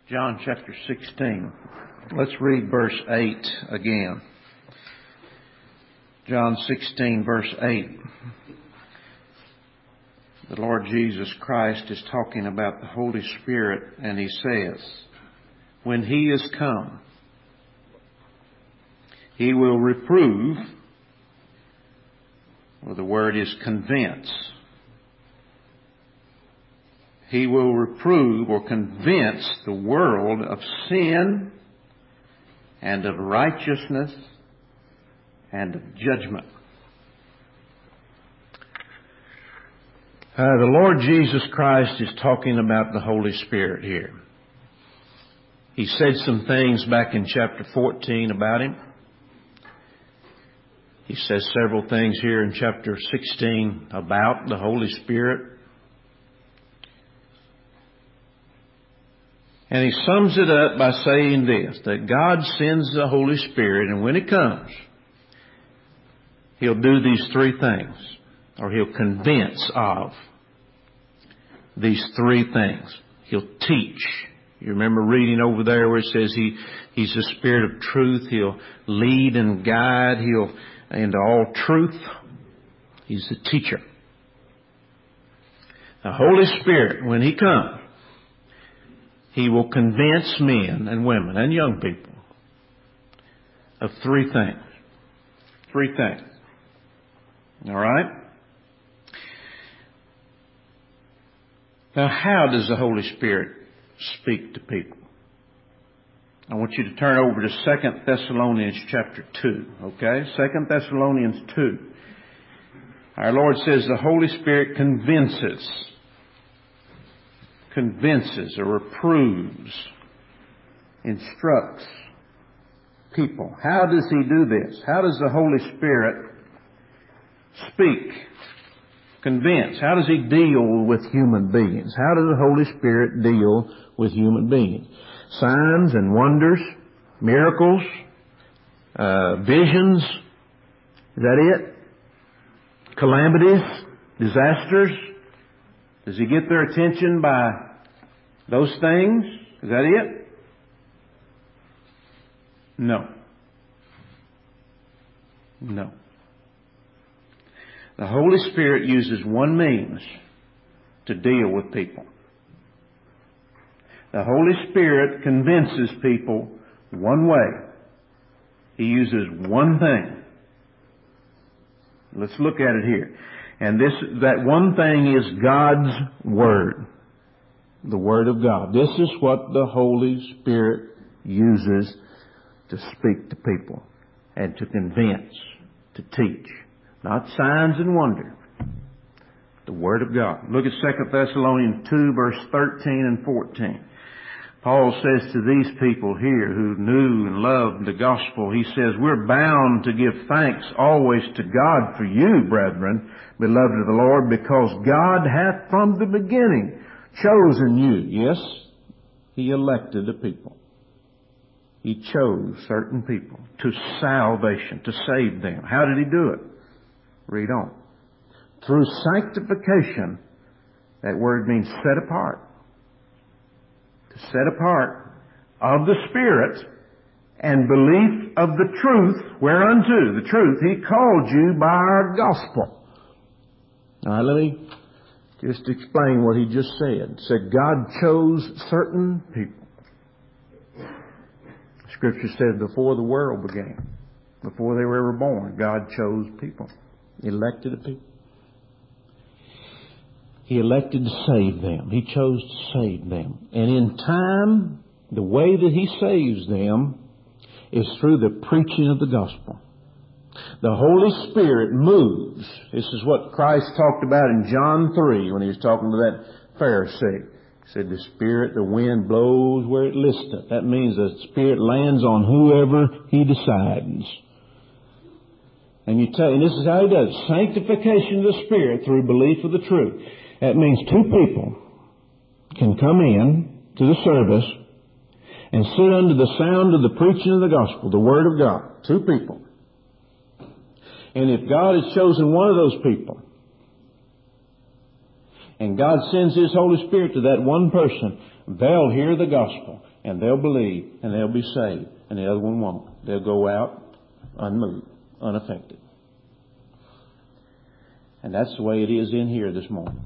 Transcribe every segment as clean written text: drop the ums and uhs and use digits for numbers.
John chapter 16. Let's read verse 8 again. John 16 verse 8. The Lord Jesus Christ is talking about the Holy Spirit, and He says, when He is come, He will reprove, or the word is convince. He will reprove or convince the world of sin and of righteousness and of judgment. The Lord Jesus Christ is talking about the Holy Spirit here. He said some things back in chapter 14 about Him. He says several things here in chapter 16 about the Holy Spirit. And he sums it up by saying this, that God sends the Holy Spirit, and when He comes, He'll do these three things, or He'll convince of these three things. He'll teach. You remember reading over there where it says He's the Spirit of truth. He'll lead and guide. He'll into all truth. He's the teacher. The Holy Spirit, when He comes, He will convince men and women and young people of three things. Three things. All right? Now, how does the Holy Spirit speak to people? I want you to turn over to 2 Thessalonians chapter 2. Okay? 2 Thessalonians 2. Our Lord says the Holy Spirit convinces or reproves, instructs people. How does He do this? How does the Holy Spirit speak, convince? How does He deal with human beings? How does the Holy Spirit deal with human beings? Signs and wonders, miracles, visions. Is that it? Calamities, disasters. Does He get their attention by those things? Is that it? No. No. The Holy Spirit uses one means to deal with people. The Holy Spirit convinces people one way. He uses one thing. Let's look at it here. And that one thing is God's Word. The Word of God. This is what the Holy Spirit uses to speak to people and to convince, to teach. Not signs and wonders. The Word of God. Look at 2 Thessalonians 2 verse 13 and 14. Paul says to these people here who knew and loved the gospel, he says, we're bound to give thanks always to God for you, brethren, beloved of the Lord, because God hath from the beginning chosen you. Yes, He elected a people. He chose certain people to salvation, to save them. How did He do it? Read on. Through sanctification, that word means set apart. To set apart of the Spirit and belief of the truth, whereunto, the truth, He called you by our gospel. All right, let me just explain what he just said. He said God chose certain people. Scripture said before the world began, before they were ever born, God chose people. Elected a people. He elected to save them. He chose to save them. And in time, the way that He saves them is through the preaching of the gospel. The Holy Spirit moves. This is what Christ talked about in John 3 when He was talking to that Pharisee. He said, the Spirit, the wind blows where it listeth. That means the Spirit lands on whoever He decides. And this is how He does it. Sanctification of the Spirit through belief of the truth. That means two people can come in to the service and sit under the sound of the preaching of the gospel, the Word of God. Two people. And if God has chosen one of those people, and God sends His Holy Spirit to that one person, they'll hear the gospel. and they'll believe, and they'll be saved, and the other one won't. They'll go out unmoved, unaffected. And that's the way it is in here this morning.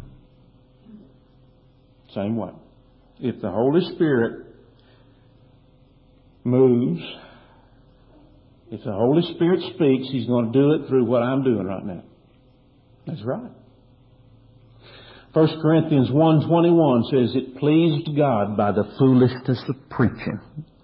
Same way. If the Holy Spirit moves, if the Holy Spirit speaks, He's going to do it through what I'm doing right now. That's right. 1 Corinthians 1:21 says, it pleased God by the foolishness of preaching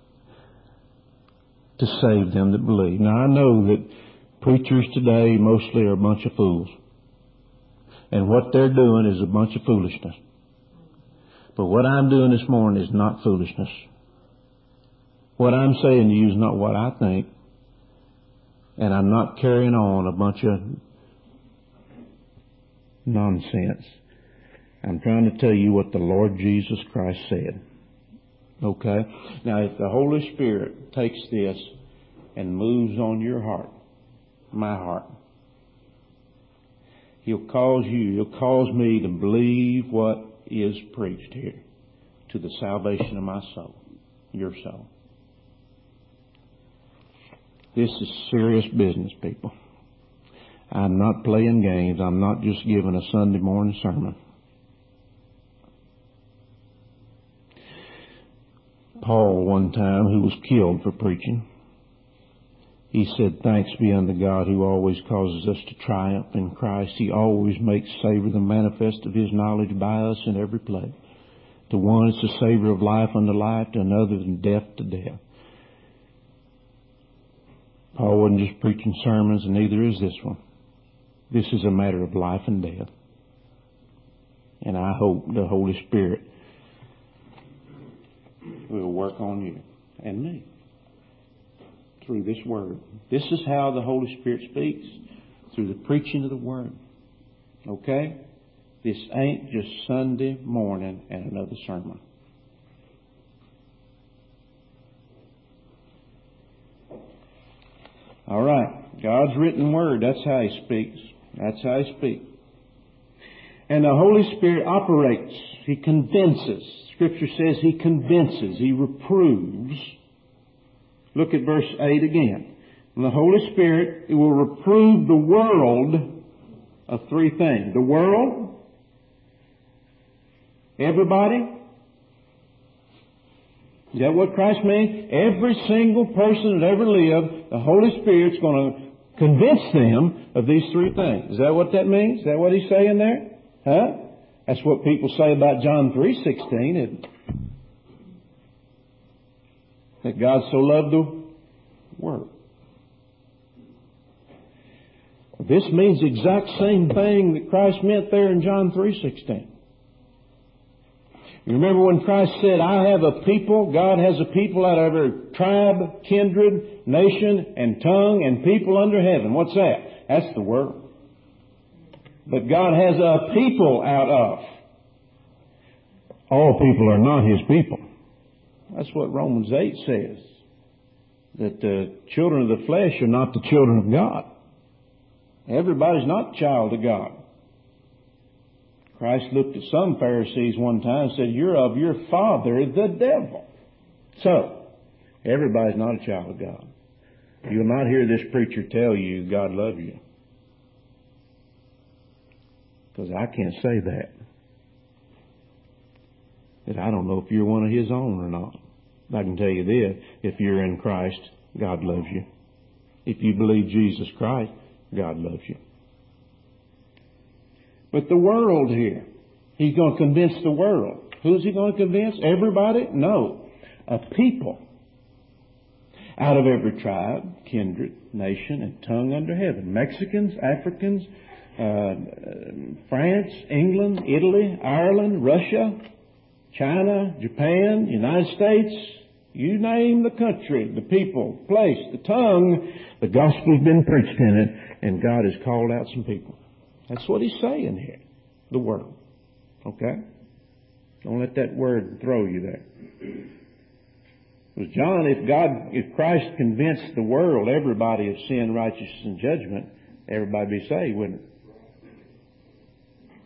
to save them that believe. Now I know that preachers today mostly are a bunch of fools. And what they're doing is a bunch of foolishness. But what I'm doing this morning is not foolishness. What I'm saying to you is not what I think. And I'm not carrying on a bunch of nonsense. I'm trying to tell you what the Lord Jesus Christ said. Okay? Now, if the Holy Spirit takes this and moves on your heart, my heart, He'll cause me to believe what is preached here to the salvation of my soul, your soul. This is serious business, people. I'm not playing games. I'm not just giving a Sunday morning sermon. Paul, one time, who was killed for preaching, he said, thanks be unto God who always causes us to triumph in Christ. He always makes savor the manifest of His knowledge by us in every place. To one it's a savor of life unto life, to another from death to death. Paul wasn't just preaching sermons, and neither is this one. This is a matter of life and death. And I hope the Holy Spirit will work on you and me through this Word. This is how the Holy Spirit speaks, through the preaching of the Word. Okay? This ain't just Sunday morning and another sermon. All right. God's written Word, that's how He speaks. That's how He speaks. And the Holy Spirit operates. He convinces. Scripture says He convinces. He reproves. Look at verse 8 again. And the Holy Spirit will reprove the world of three things. The world, everybody. Is that what Christ means? Every single person that ever lived, the Holy Spirit's going to convince them of these three things. Is that what that means? Is that what He's saying there? Huh? That's what people say about John 3:16. That God so loved the world. This means the exact same thing that Christ meant there in John 3:16. You remember when Christ said, I have a people, God has a people out of every tribe, kindred, nation, and tongue, and people under heaven. What's that? That's the world. But God has a people out of. All people are not His people. That's what Romans 8 says. That the children of the flesh are not the children of God. Everybody's not a child of God. Christ looked at some Pharisees one time and said, you're of your father, the devil. So, everybody's not a child of God. You'll not hear this preacher tell you God loves you. Because I can't say that. Because I don't know if you're one of His own or not. I can tell you this, if you're in Christ, God loves you. If you believe Jesus Christ, God loves you. But the world here, He's going to convince the world. Who's He going to convince? Everybody? No. A people out of every tribe, kindred, nation, and tongue under heaven. Mexicans, Africans, France, England, Italy, Ireland, Russia, China, Japan, United States, you name the country, the people, place, the tongue, the gospel's been preached in it, and God has called out some people. That's what He's saying here, the world. Okay? Don't let that word throw you there. Because John, if Christ convinced the world, everybody of sin, righteousness, and judgment, everybody be saved, wouldn't it?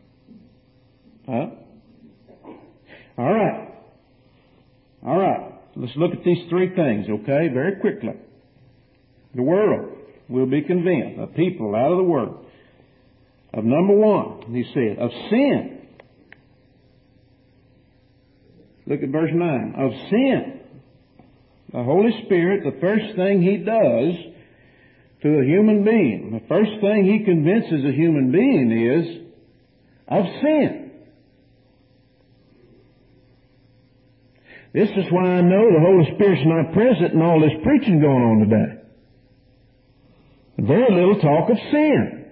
Huh? All right. Let's look at these three things, okay, very quickly. The world will be convinced, a people out of the world, of number one, he said, of sin. Look at verse 9. Of sin. The Holy Spirit, the first thing He does to a human being, the first thing He convinces a human being is of sin. This is why I know the Holy Spirit's not present in all this preaching going on today. Very little talk of sin.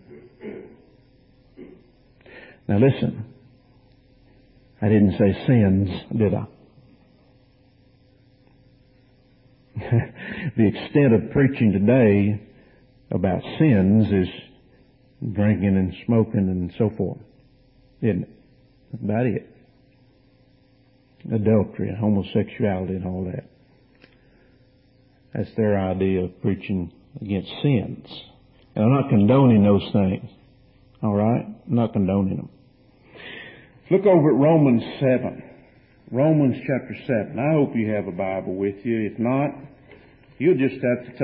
Now listen. I didn't say sins, did I? The extent of preaching today about sins is drinking and smoking and so forth, isn't it? That's about it. Adultery and homosexuality and all that. That's their idea of preaching against sins. And I'm not condoning those things. All right? I'm not condoning them. Look over at Romans 7. Romans chapter 7. I hope you have a Bible with you. If not, you'll just have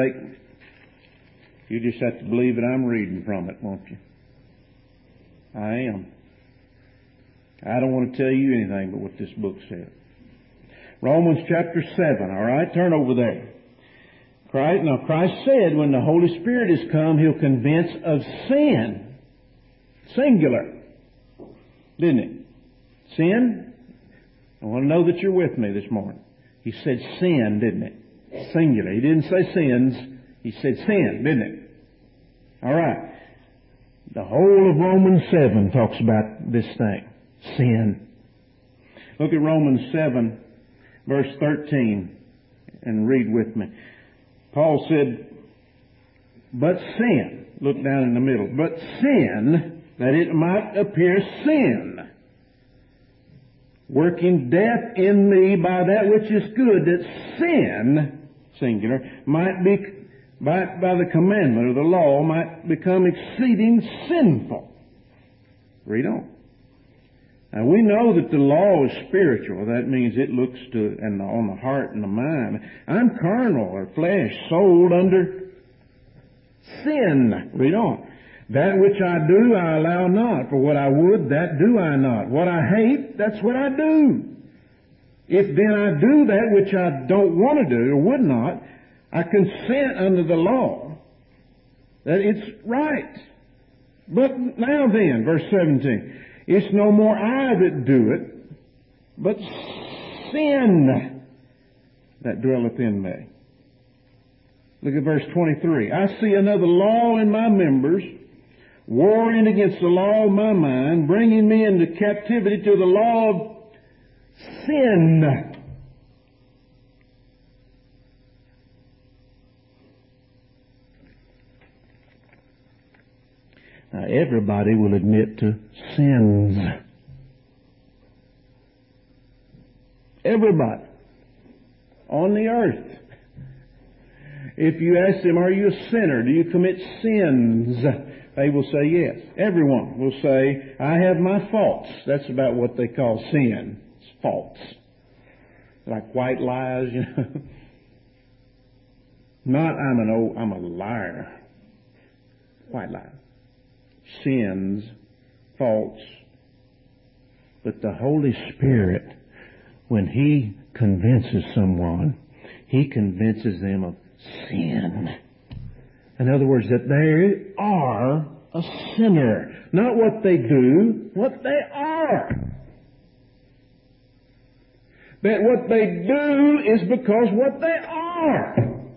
to believe that I'm reading from it, won't you? I am. I don't want to tell you anything but what this book said. Romans chapter 7, all right? Turn over there. Christ said when the Holy Spirit has come, He'll convince of sin. Singular. Didn't He? Sin? I want to know that you're with me this morning. He said sin, didn't He? Singular. He didn't say sins. He said sin, didn't He? All right. The whole of Romans 7 talks about this thing. Sin. Look at Romans 7, verse 13, and read with me. Paul said, but sin, look down in the middle, but sin, that it might appear sin, working death in me by that which is good, that sin, singular, might be, by the commandment of the law, might become exceeding sinful. Read on. Now we know that the law is spiritual. That means it looks on the heart and the mind. I'm carnal or flesh, sold under sin. Read on. That which I do, I allow not. For what I would, that do I not. What I hate, that's what I do. If then I do that which I don't want to do or would not, I consent under the law that it's right. But now then, verse 17. It's no more I that do it, but sin that dwelleth in me. Look at verse 23. I see another law in my members, warring against the law of my mind, bringing me into captivity to the law of sin. Now, everybody will admit to sins. Everybody on the earth. If you ask them, are you a sinner? Do you commit sins? They will say yes. Everyone will say, I have my faults. That's about what they call sin. It's faults. Like white lies, you know. Not I'm a liar. White lie. Sins, faults. But the Holy Spirit, when He convinces someone, He convinces them of sin. In other words, that they are a sinner. Not what they do, what they are. That what they do is because what they are.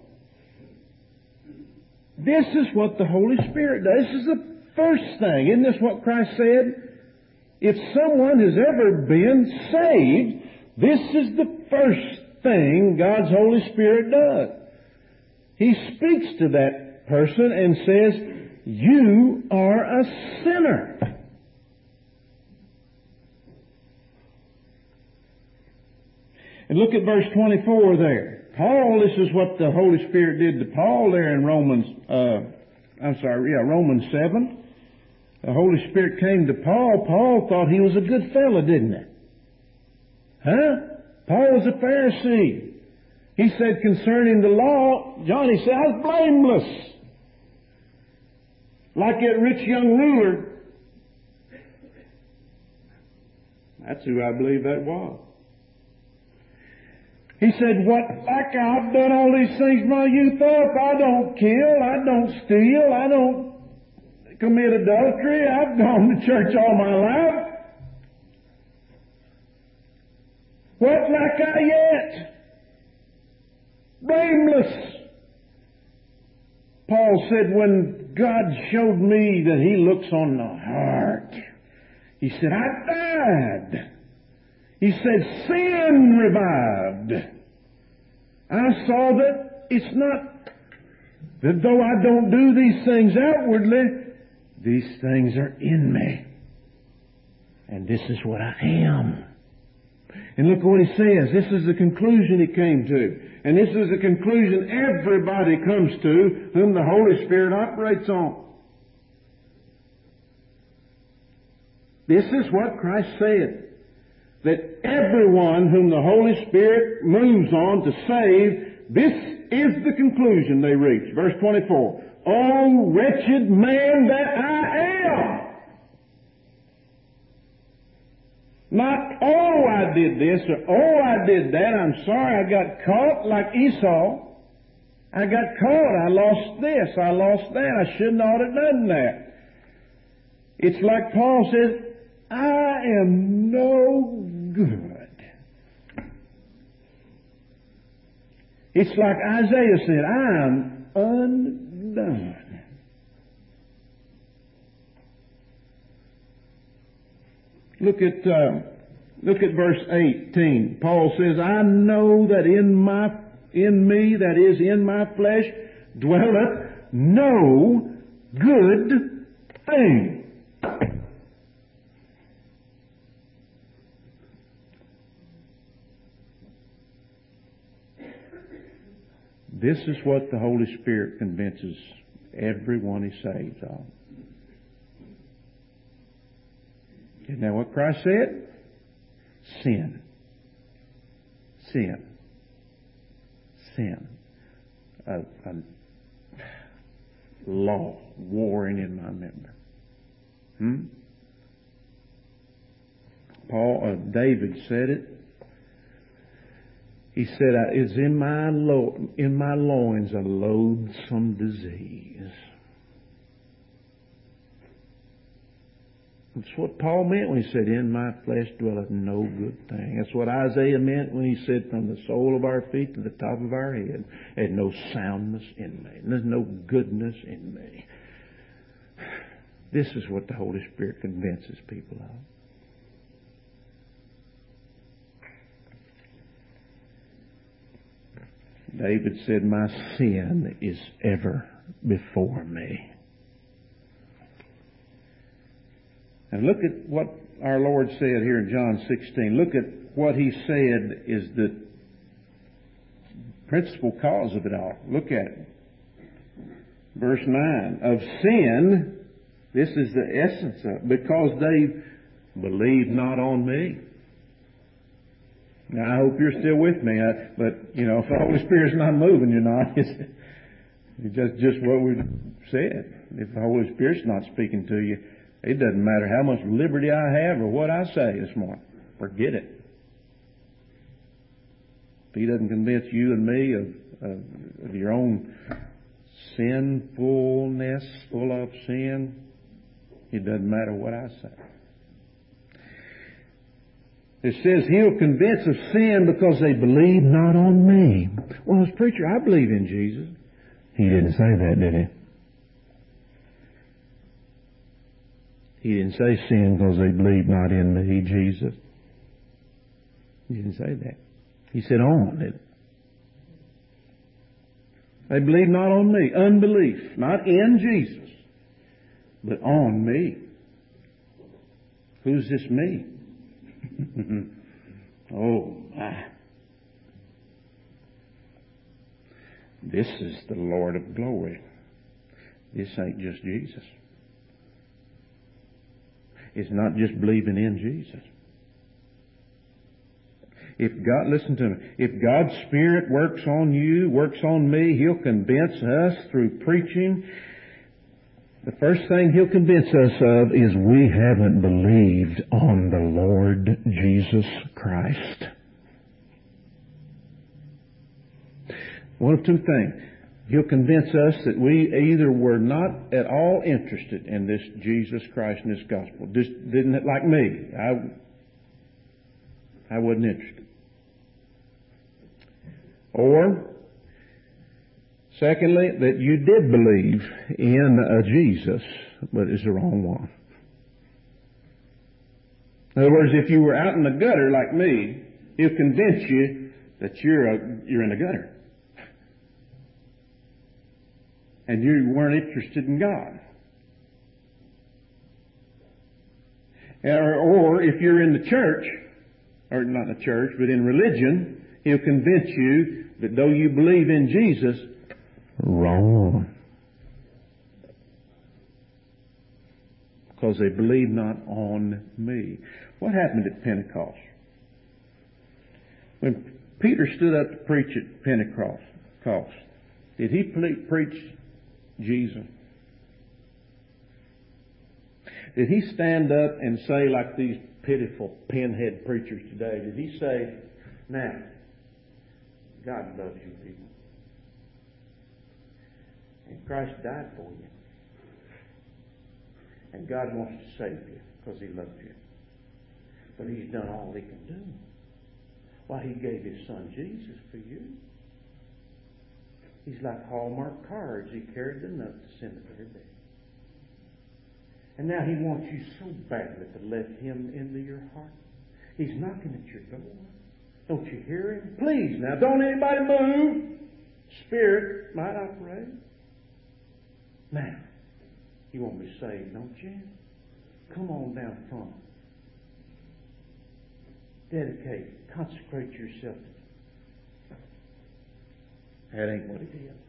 This is what the Holy Spirit does. This is the first thing. Isn't this what Christ said? If someone has ever been saved, this is the first thing God's Holy Spirit does. He speaks to that person and says, you are a sinner. And look at verse 24 there. Paul, this is what the Holy Spirit did to Paul there in Romans 7. The Holy Spirit came to Paul. Paul thought he was a good fellow, didn't he? Huh? Paul was a Pharisee. He said concerning the law, John, he said, I was blameless. Like that rich young ruler. That's who I believe that was. He said, like I've done all these things my youth up. I don't kill, I don't steal, I don't commit adultery. I've gone to church all my life. What lack I yet? Blameless. Paul said, when God showed me that He looks on the heart, he said, I died. He said, sin revived. I saw that it's not that though I don't do these things outwardly, these things are in me. And this is what I am. And look what he says. This is the conclusion he came to. And this is the conclusion everybody comes to whom the Holy Spirit operates on. This is what Christ said. That everyone whom the Holy Spirit moves on to save, this is the conclusion they reach. Verse 24. Oh, wretched man that I am! Not, oh, I did this, or oh, I did that. I'm sorry I got caught like Esau. I got caught. I lost this. I lost that. I should not have done that. It's like Paul says, I am no good. It's like Isaiah said, I am undone. Look at verse 18. Paul says, I know that in me, that is in my flesh, dwelleth no good thing. This is what the Holy Spirit convinces everyone He saves of. Isn't that what Christ said? Sin. Sin. Sin. A law warring in my member. David said it. He said, "Is in my loins a loathsome disease." That's what Paul meant when he said, "In my flesh dwelleth no good thing." That's what Isaiah meant when he said, "From the sole of our feet to the top of our head, there's no soundness in me. There's no goodness in me." This is what the Holy Spirit convinces people of. David said, "My sin is ever before me." And look at what our Lord said here in John 16. Look at what He said is the principal cause of it all. Look at it. Verse 9. Of sin, this is the essence of it, because they believe not on me. Now, I hope you're still with me, but, if the Holy Spirit's not moving, you're not. It's just what we've said. If the Holy Spirit's not speaking to you, it doesn't matter how much liberty I have or what I say this morning. Forget it. If He doesn't convince you and me of your own sinfulness, full of sin, it doesn't matter what I say. It says He'll convince of sin because they believe not on me. Well, as preacher, I believe in Jesus. He didn't say that, did He? He didn't say sin because they believe not in me, Jesus. He didn't say that. He said on it. They believe not on me. Unbelief. Not in Jesus, but on me. Who's this me? Oh, my. This is the Lord of glory. This ain't just Jesus. It's not just believing in Jesus. Listen to me, if God's Spirit works on you, works on me, He'll convince us through preaching. The first thing He'll convince us of is we haven't believed on the Lord Jesus Christ. One of two things. He'll convince us that we either were not at all interested in this Jesus Christ and this gospel. Just didn't it like me. I wasn't interested. Or, secondly, that you did believe in a Jesus, but it's the wrong one. In other words, if you were out in the gutter like me, He'll convince you that you're in the gutter. And you weren't interested in God. Or if you're in the church, or not in the church, but in religion, He'll convince you that though you believe in Jesus, wrong. Because they believe not on me. What happened at Pentecost? When Peter stood up to preach at Pentecost, did he preach Jesus? Did he stand up and say, like these pitiful pinhead preachers today, did he say, now, God loves you people. And Christ died for you. And God wants to save you because He loves you. But He's done all He can do. Why, He gave His Son Jesus for you. He's like Hallmark cards. He carried the note to send it to her day. And now He wants you so badly to let Him into your heart. He's knocking at your door. Don't you hear Him? Please, now, don't anybody move. Spirit might operate. Now, you want to be saved, don't you? Come on down front. Dedicate, consecrate yourself. That ain't what it is.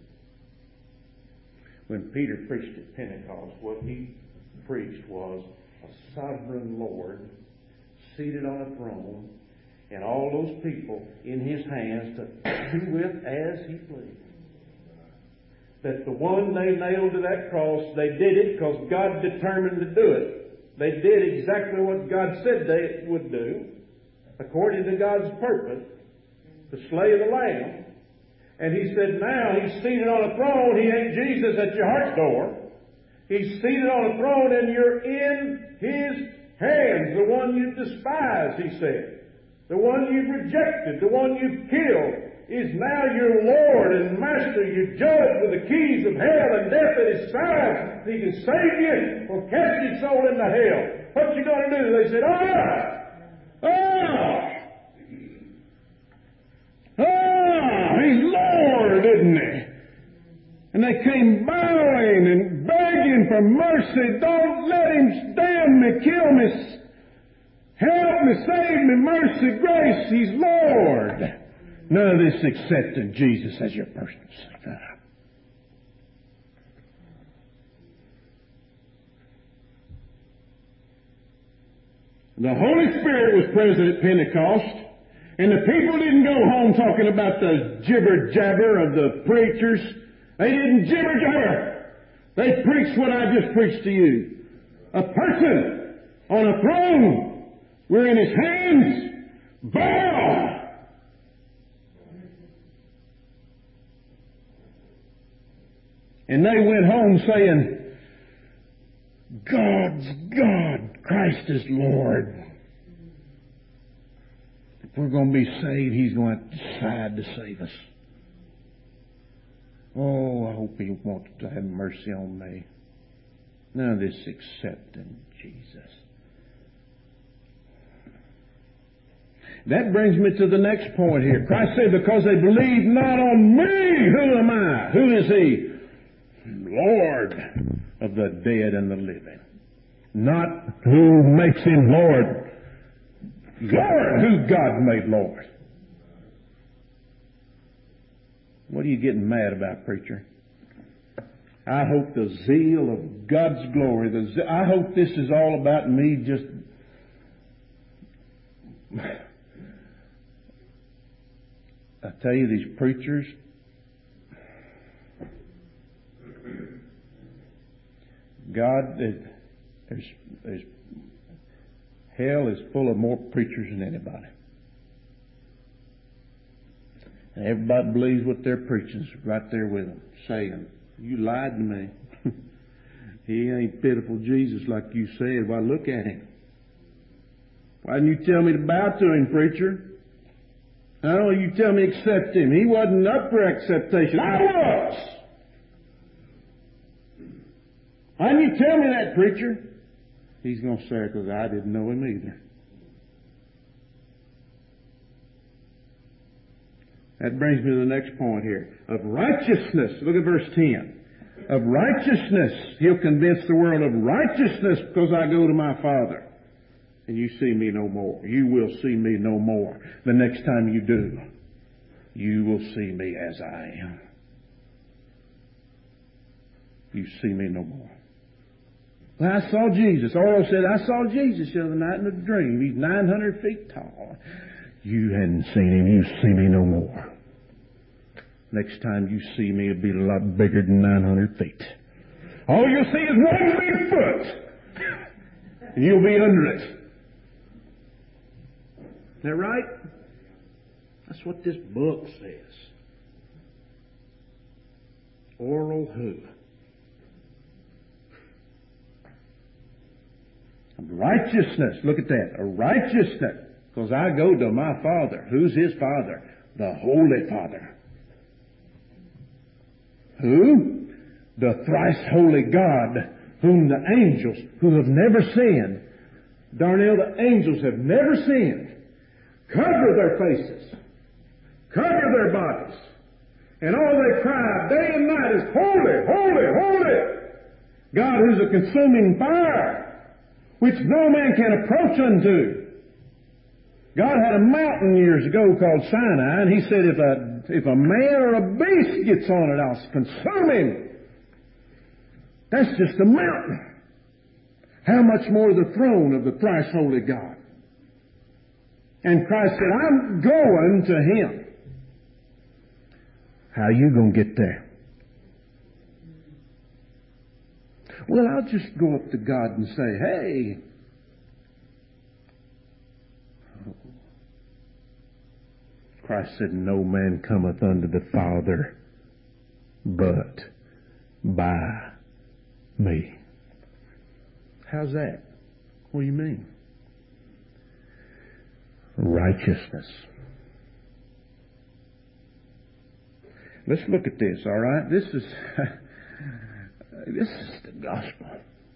When Peter preached at Pentecost, what he preached was a sovereign Lord seated on a throne and all those people in His hands to do with as He pleased. That the one they nailed to that cross, they did it because God determined to do it. They did exactly what God said they would do, according to God's purpose, to slay the Lamb. And He said, now He's seated on a throne. He ain't Jesus at your heart door. He's seated on a throne and you're in His hands. The one you despise, He said. The one you've rejected, the one you've killed, is now your Lord and Master, your judge with the keys of hell and death at His side. He can save you or cast your soul into hell. What you going to do? They said, He's Lord, isn't He? And they came bowing and begging for mercy. Don't let Him damn me, kill me, help me, save me, mercy, grace. He's Lord. None of this accepting Jesus as your personal Savior. The Holy Spirit was present at Pentecost. And the people didn't go home talking about the jibber-jabber of the preachers. They didn't jibber-jabber. They preached what I just preached to you. A person on a throne. We're in His hands. Bow! And they went home saying, God's God, Christ is Lord. If we're going to be saved, He's going to decide to save us. Oh, I hope He wants to have mercy on me. None of this accepting Jesus. That brings me to the next point here. Christ said, because they believe not on me, who am I? Who is He? Lord of the dead and the living. Not who makes Him Lord. Lord, who God made Lord. What are you getting mad about, preacher? I hope the zeal of God's glory, I hope this is all about me just I tell you, these preachers, God, there's hell is full of more preachers than anybody. And everybody believes what they're preaching is right there with them, saying, you lied to me. He ain't pitiful Jesus like you said. Why, look at him. Why didn't you tell me to bow to him, preacher? No, you tell me accept him. He wasn't up for acceptation. I was. Why didn't you tell me that, preacher? He's going to say it because I didn't know him either. That brings me to the next point here. Of righteousness. Look at verse 10. Of righteousness. He'll convince the world of righteousness because I go to my Father. And you see me no more. You will see me no more. The next time you do, you will see me as I am. You see me no more. Well, I saw Jesus. Oral said, I saw Jesus the other night in a dream. He's 900 feet tall. You hadn't seen him. You see me no more. Next time you see me, it'll be a lot bigger than 900 feet. All you'll see is one big foot. And you'll be under it. Is that right? That's what this book says. Oral who? Righteousness. Look at that. A righteousness. Because I go to my Father. Who's his Father? The Holy Father. Who? The thrice holy God, whom the angels, who have never sinned, Darnell, the angels have never sinned, cover their faces, cover their bodies, and all they cry day and night is, holy, holy, holy. God, who's a consuming fire, which no man can approach unto. God had a mountain years ago called Sinai, and he said, if a man or a beast gets on it, I'll consume him. That's just a mountain. How much more the throne of the thrice holy God? And Christ said, I'm going to him. How are you going to get there? Well, I'll just go up to God and say, hey, Christ said, no man cometh unto the Father but by me. How's that? What do you mean? Righteousness. Let's look at this, all right? This is the gospel.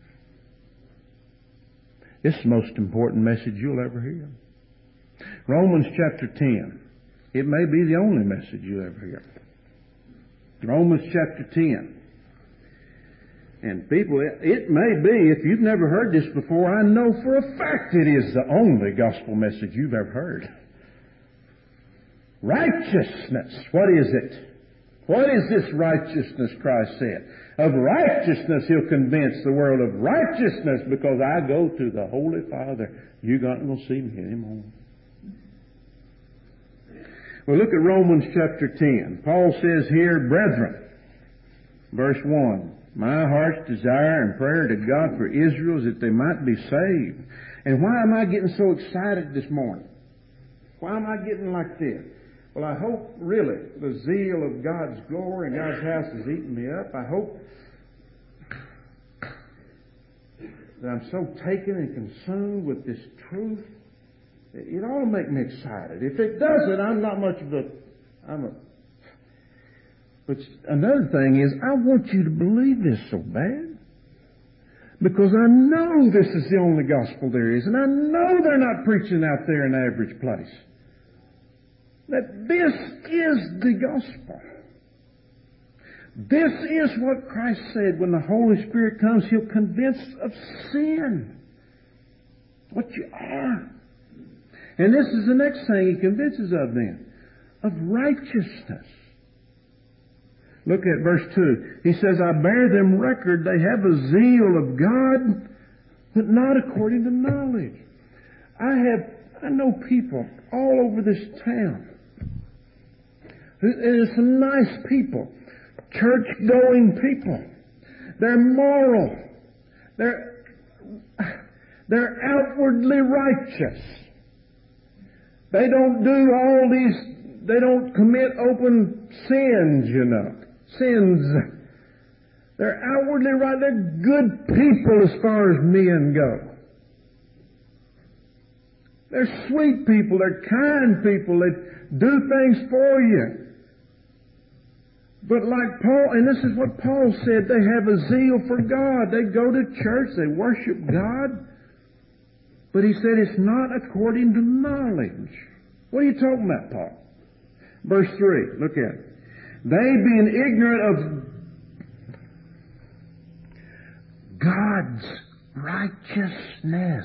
This is the most important message you'll ever hear. Romans chapter 10. It may be the only message you ever hear. Romans chapter 10. And people, it may be, if you've never heard this before, I know for a fact it is the only gospel message you've ever heard. Righteousness. What is it? What is this righteousness Christ said? Of righteousness he'll convince the world of righteousness because I go to the Holy Father. You're not going to see me anymore. Well, look at Romans chapter 10. Paul says here, brethren, verse 1, my heart's desire and prayer to God for Israel is that they might be saved. And why am I getting so excited this morning? Why am I getting like this? Well, I hope really the zeal of God's glory and God's house is eating me up. I hope that I'm so taken and consumed with this truth. It ought to make me excited. If it doesn't, I'm not much of a... But another thing is, I want you to believe this so bad. Because I know this is the only gospel there is. And I know they're not preaching out there in average place. That this is the gospel. This is what Christ said. When the Holy Spirit comes, He'll convince of sin. What you are. And this is the next thing He convinces of then. Of righteousness. Look at verse 2. He says, I bear them record they have a zeal of God, but not according to knowledge. I know people all over this town There's some nice people, church-going people. They're moral. They're outwardly righteous. They don't do all these, they don't commit open sins, Sins. They're outwardly right. They're good people as far as men go. They're sweet people. They're kind people. They do things for you. But like Paul, and this is what Paul said, they have a zeal for God. They go to church. They worship God. But he said it's not according to knowledge. What are you talking about, Paul? Verse 3, look at it. They being ignorant of God's righteousness.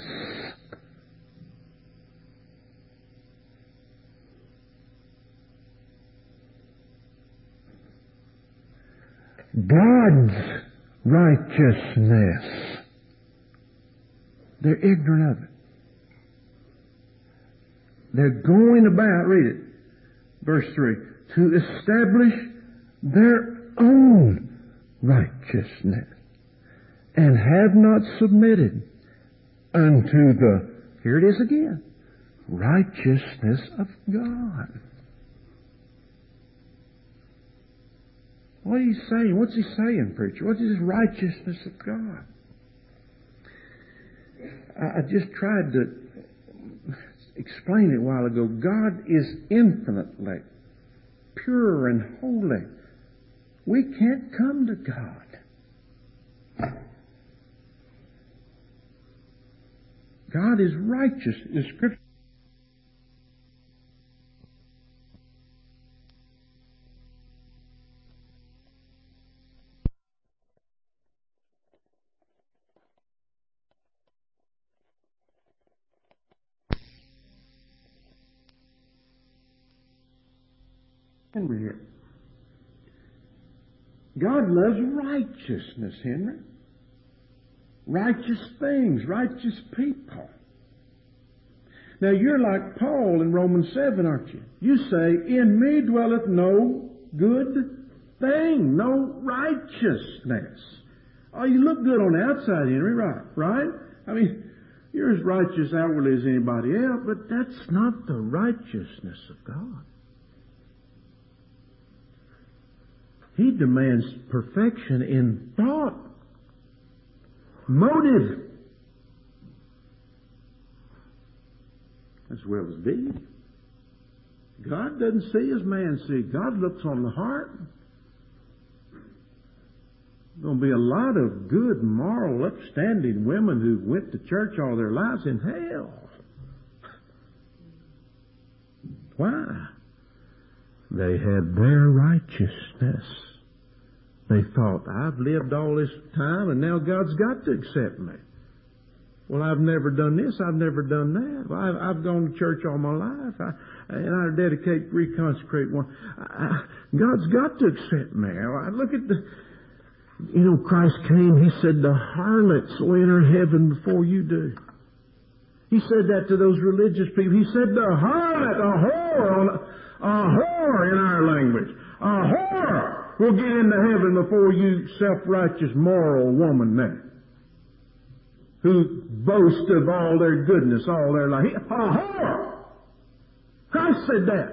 God's righteousness. They're ignorant of it. They're going about, read it, verse 3, to establish their own righteousness, and have not submitted unto the, here it is again, righteousness of God. What are you saying? What's he saying, preacher? What is righteousness of God? I just tried to explain it a while ago. God is infinitely pure and holy. We can't come to God. God is righteous. The Scripture Henry here. God loves righteousness, Henry. Righteous things, righteous people. Now you're like Paul in Romans 7, aren't you? You say, in me dwelleth no good thing, no righteousness. Oh, you look good on the outside, Henry, right? I mean, you're as righteous outwardly as anybody else, but that's not the righteousness of God. He demands perfection in thought, motive, as well as deed. God doesn't see as man sees. God looks on the heart. There's going to be a lot of good, moral, upstanding women who went to church all their lives in hell. Why? They had their righteousness. They thought, I've lived all this time and now God's got to accept me. Well, I've never done this, I've never done that. Well, I've gone to church all my life, and I dedicate, reconsecrate one. God's got to accept me. Look at Christ came, He said, the harlots will enter heaven before you do. He said that to those religious people. He said the harlot, a whore in our language, a whore will get into heaven before you self-righteous, moral woman there, who boast of all their goodness, all their life. A whore! Christ said that.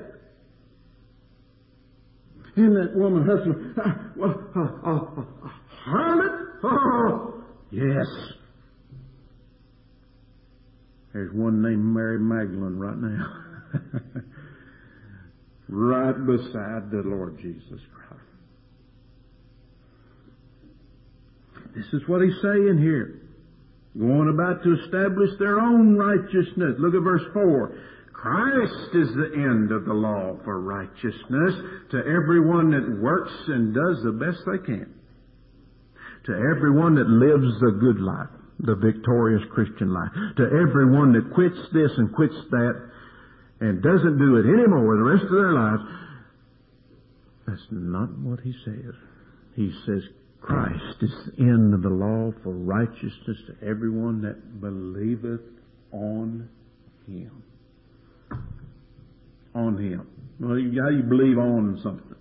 And that woman, husband, harlot? Oh, yes. There's one named Mary Magdalene right now. Right beside the Lord Jesus Christ. This is what he's saying here. Going about to establish their own righteousness. Look at verse 4. Christ is the end of the law for righteousness to everyone that works and does the best they can. To everyone that lives the good life, the victorious Christian life. To everyone that quits this and quits that and doesn't do it anymore the rest of their lives. That's not what he says. He says Christ is the end of the law for righteousness to everyone that believeth on Him. On Him. Well, how do you believe on something?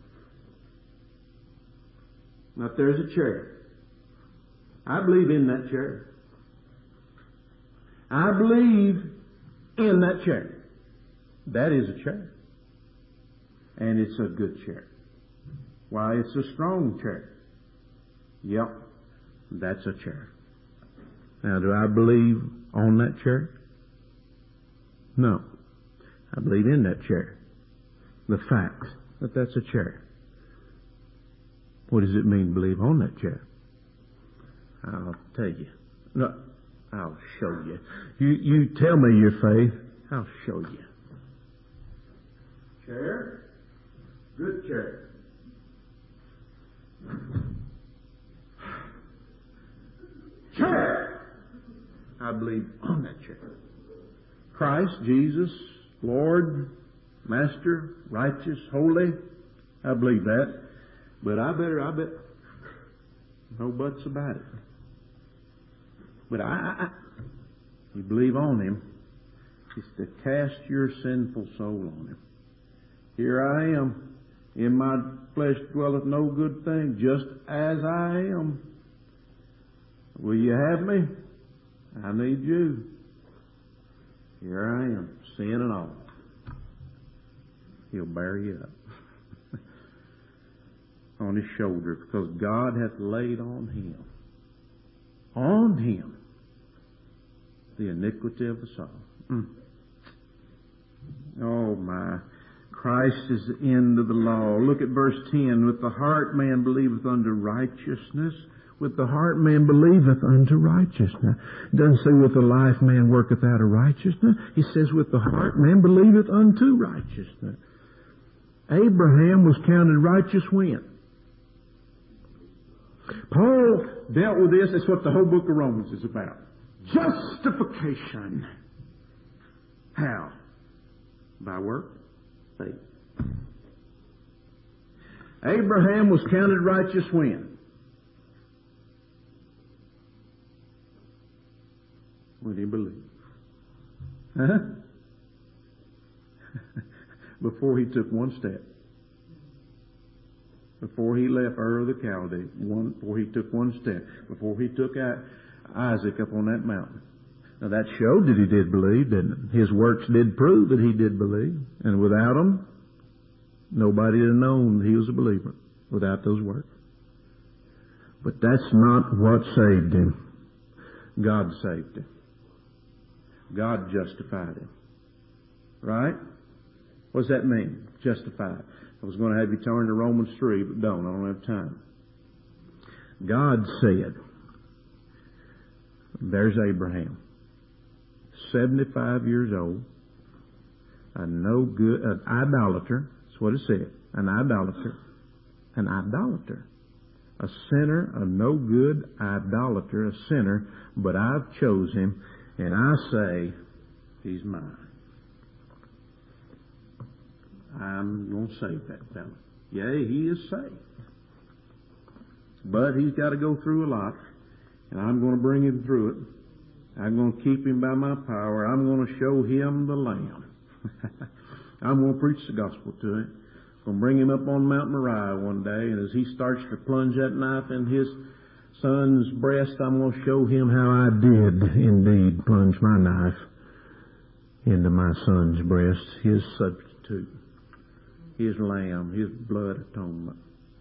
Now, if there's a chair, I believe in that chair. I believe in that chair. That is a chair. And it's a good chair. Why, it's a strong chair. Yep, that's a chair. Now, do I believe on that chair? No. I believe in that chair. The fact that that's a chair. What does it mean to believe on that chair? I'll tell you. No, I'll show you. You tell me your faith. I'll show you. Chair. Good chair. Chair. I believe on that chair. Christ, Jesus, Lord, Master, righteous, holy. I believe that. But I bet, no buts about it. But you believe on Him, it's to cast your sinful soul on Him. Here I am, in my flesh dwelleth no good thing, just as I am. Will you have me? I need you. Here I am, sin and all. He'll bear you up on His shoulder, because God hath laid on Him, the iniquity of us all. Oh my. Christ is the end of the law. Look at verse 10. With the heart man believeth unto righteousness. With the heart man believeth unto righteousness. It doesn't say with the life man worketh out a righteousness. He says with the heart man believeth unto righteousness. Abraham was counted righteous when? Paul dealt with this. That's what the whole book of Romans is about. Justification. How? By work? Faith. Abraham was counted righteous when? When he believed. Huh? Before he took one step. Before he left Ur of the Chaldees. Before he took one step. Before he took Isaac up on that mountain. Now that showed that he did believe, didn't it? His works did prove that he did believe. And without them, nobody would have known that he was a believer. Without those works. But that's not what saved him. God saved him. God justified him. Right? What does that mean? Justified. I was going to have you turn to Romans 3, but don't. I don't have time. God said, there's Abraham. 75 years old. An idolater. That's what it said. An idolater. An idolater. A sinner, a no good idolater, a sinner, but I've chose him, and I say, he's mine. I'm going to save that fellow. Yea, he is saved. But he's got to go through a lot, and I'm going to bring him through it. I'm going to keep him by my power. I'm going to show him the Lamb. I'm going to preach the gospel to him. I'm going to bring him up on Mount Moriah one day, and as he starts to plunge that knife in his son's breast, I'm going to show him how I did indeed plunge my knife into my son's breast, his substitute, his lamb, his blood atonement.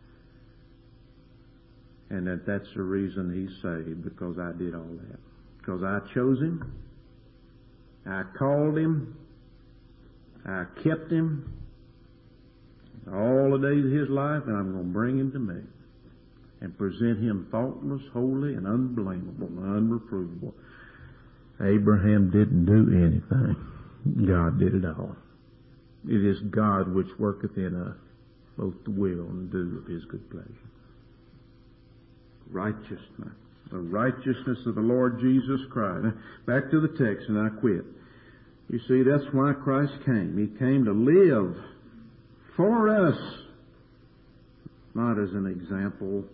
And that's the reason he's saved, because I did all that. Because I chose him, I called him, I kept him all the days of his life, and I'm going to bring him to me and present him faultless, holy, and unblameable, and unreprovable. Abraham didn't do anything. God did it all. It is God which worketh in us both the will and do of his good pleasure. Righteousness. The righteousness of the Lord Jesus Christ. Now, back to the text, and I quit. You see, that's why Christ came. He came to live for us, not as an example.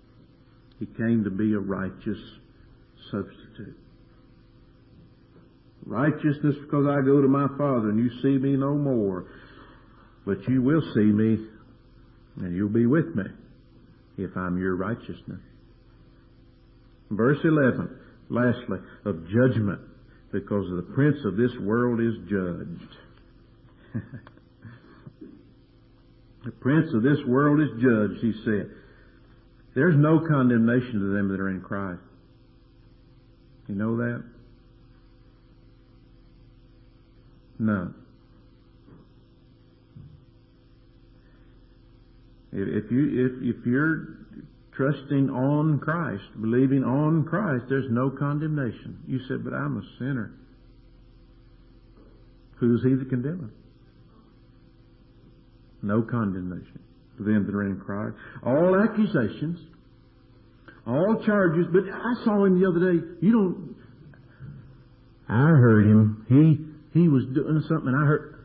He came to be a righteous substitute. Righteousness because I go to my Father and you see me no more. But you will see me and you'll be with me if I'm your righteousness. Verse 11, lastly, of judgment, because the prince of this world is judged. The prince of this world is judged, he said. There's no condemnation to them that are in Christ. You know that? None. If you're trusting on Christ, believing on Christ, there's no condemnation. You said, but I'm a sinner. Who's he that condemneth? No condemnation to them that are in Christ. All accusations, all charges, but I saw him the other day. I heard him. He was doing something, and I heard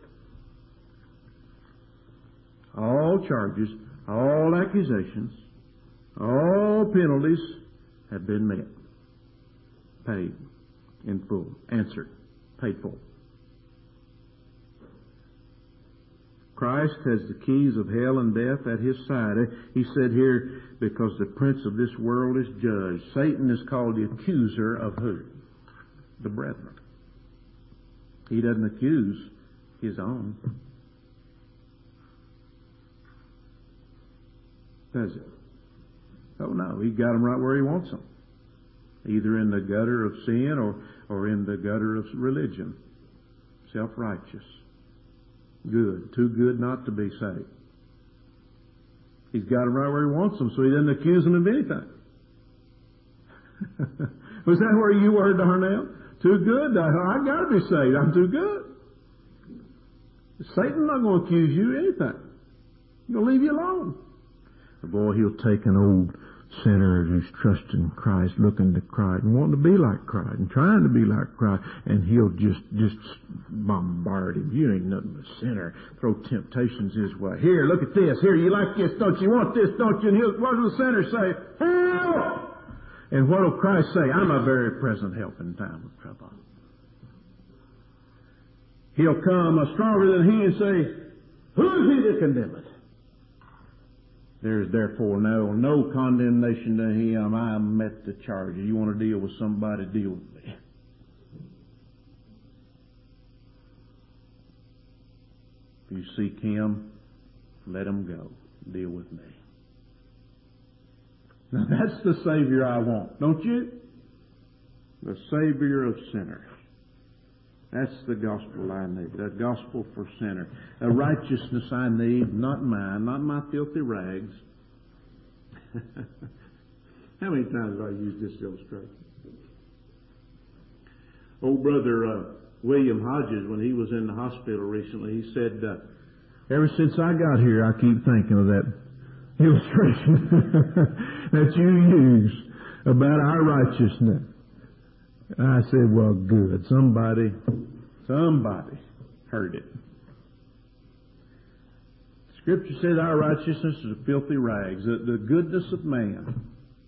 all charges, all accusations, all penalties have been met, paid in full, answered, paid for. Christ has the keys of hell and death at his side. He said here, because the prince of this world is judged. Satan is called the accuser of who? The brethren. He doesn't accuse his own. Does it? Oh no, he got them right where he wants them. Either in the gutter of sin or in the gutter of religion. Self-righteous. Good. Too good not to be saved. He's got them right where he wants them, so he doesn't accuse them of anything. Was that where you were, Darnell? Too good? I got to be saved. I'm too good. Satan's not going to accuse you of anything. He's going to leave you alone. Boy, he'll take an old sinner who's trusting Christ, looking to Christ, and wanting to be like Christ, and trying to be like Christ, and he'll just bombard him. You ain't nothing but a sinner. Throw temptations his way. Here, look at this. Here, you like this, don't you? Want this, don't you? And what will the sinner say? Help! And what will Christ say? I'm a very present help in time of trouble. He'll come stronger than he and say, who is he that condemneth? There is therefore no condemnation to him. I met the charge. You want to deal with somebody, deal with me. If you seek him, let him go. Deal with me. Now that's the Savior I want, don't you? The Savior of sinners. That's the gospel I need. The gospel for sinners. A righteousness I need, not mine, not my filthy rags. How many times have I used this illustration? Old brother William Hodges, when he was in the hospital recently, he said, ever since I got here, I keep thinking of that illustration that you use about our righteousness. I said, well, good. Somebody heard it. Scripture says our righteousness is a filthy rags. The goodness of man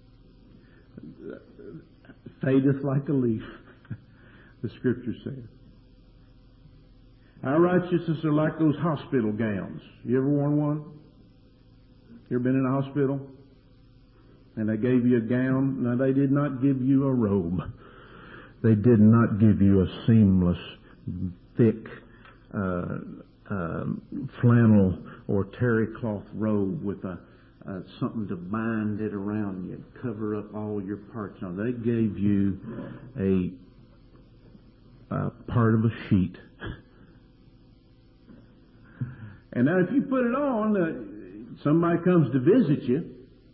fadeth like a leaf, the Scripture says. Our righteousness are like those hospital gowns. You ever worn one? You ever been in a hospital? And they gave you a gown? Now, they did not give you a robe. They did not give you a seamless, thick flannel or terry cloth robe with something to bind it around you and cover up all your parts. No, they gave you a part of a sheet. And now if you put it on, somebody comes to visit you,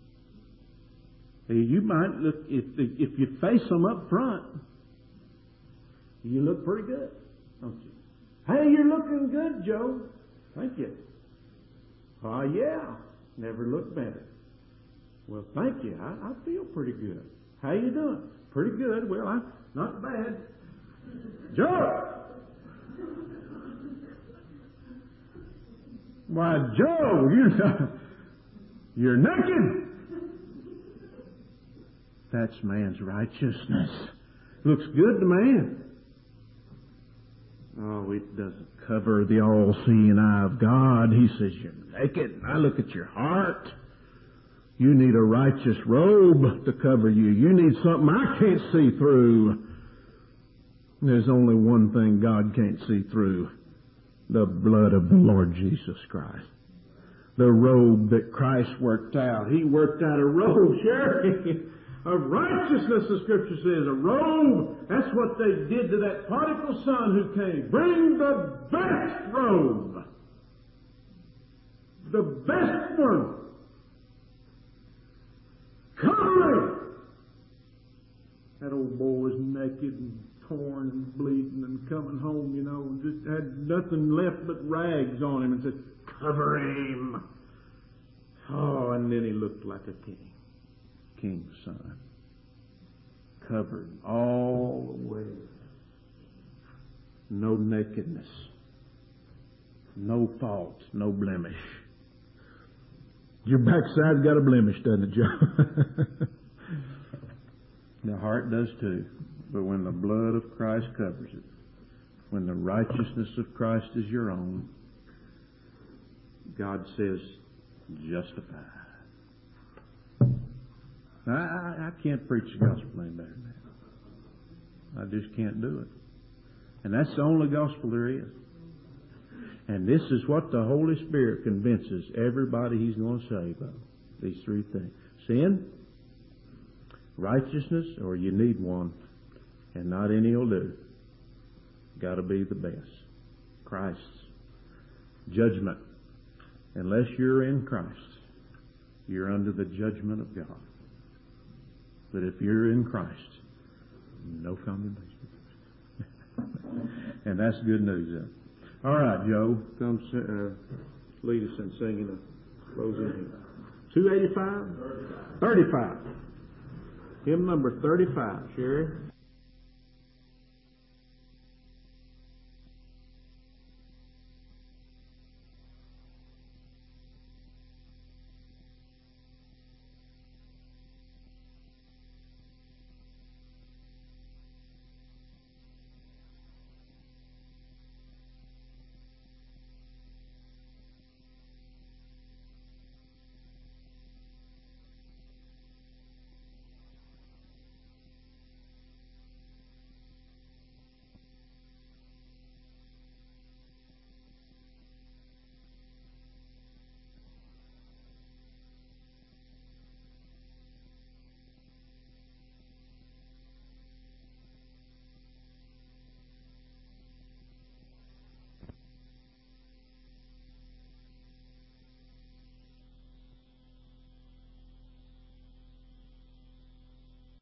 you might look, if you face them up front, you look pretty good, don't you? Hey, you're looking good, Joe. Thank you. Yeah. Never looked better. Well, thank you. I feel pretty good. How you doing? Pretty good. Well, I'm not bad. Joe! Why, Joe, you're naked. That's man's righteousness. Looks good to man. Oh, it doesn't cover the all-seeing eye of God. He says, you're naked. I look at your heart. You need a righteous robe to cover you. You need something I can't see through. There's only one thing God can't see through. The blood of the Lord Jesus Christ. The robe that Christ worked out. He worked out a robe, Sherry, of righteousness, the Scripture says. A robe. That's what they did to that prodigal son who came. Bring the best robe. The best one. Cover him. That old boy was naked and torn and bleeding and coming home, and just had nothing left but rags on him and said, cover him. Oh, and then he looked like a king. King's son. Covered all the way. No nakedness. No fault. No blemish. Your backside's got a blemish, doesn't it, Joe? The heart does too. But when the blood of Christ covers it, when the righteousness of Christ is your own, God says, justified. I can't preach the gospel any better than that. I just can't do it. And that's the only gospel there is. And this is what the Holy Spirit convinces everybody He's going to save of. These three things. Sin, righteousness, or you need one, and not any will do. Got to be the best. Christ's judgment. Unless you're in Christ, you're under the judgment of God. But if you're in Christ, no condemnation. And that's good news then. All right, Joe, come lead us in singing a closing hymn. 285? 35. Hymn number 35, Sherry.